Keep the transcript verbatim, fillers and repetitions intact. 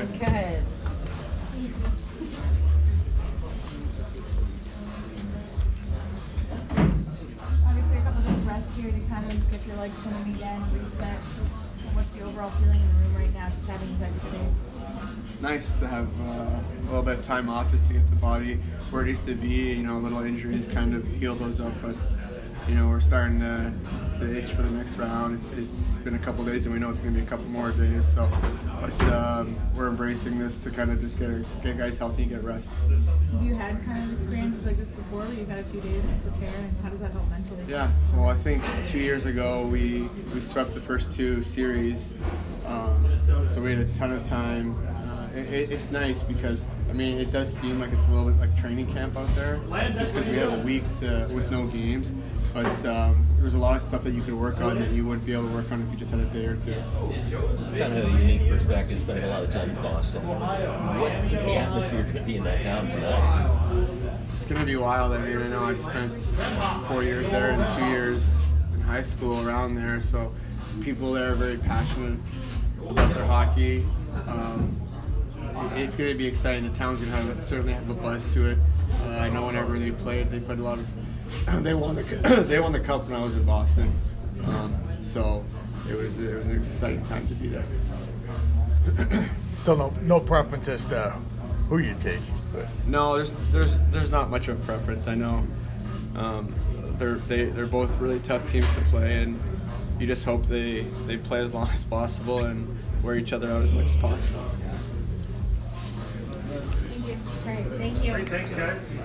good. Good. Obviously, a couple days rest here to kind of get your legs going again, reset. Just what's the overall feeling in the room right now, just having these extra days? It's nice to have uh, a little bit of time off just to get the body where it needs to be. You know, little injuries kind of heal those up, but you know, we're starting to, to itch for the next round. It's it's been a couple days, and we know it's going to be a couple more days. So, but um, we're embracing this to kind of just get get guys healthy and get rest. Have you had kind of experiences like this before, where you've had a few days to prepare, and how does that help mentally? Yeah, well, I think two years ago we we swept the first two series, um, so we had a ton of time. Uh, it, it's nice because I mean it does seem like it's a little bit like training camp out there, just because we have a week to, with no games. But um, there's a lot of stuff that you could work on that you wouldn't be able to work on if you just had a day or two. Kind of a unique perspective, spending a lot of time in Boston. What's the atmosphere going to be in that town tonight? It's going to be wild. I mean, I know I spent four years there and two years in high school around there, so people there are very passionate about their hockey. Um, it's going to be exciting. The town's going to have certainly have a buzz to it. Uh, I know whenever they played, they played a lot of. They won the they won the cup when I was in Boston, um, so it was it was an exciting time to be there. So no no preference as to who you take. No, there's there's there's not much of a preference. I know um, they're they, they're both really tough teams to play, and you just hope they, they play as long as possible and wear each other out as much as possible. Thank you. Great. Thank you. Great, thanks, guys.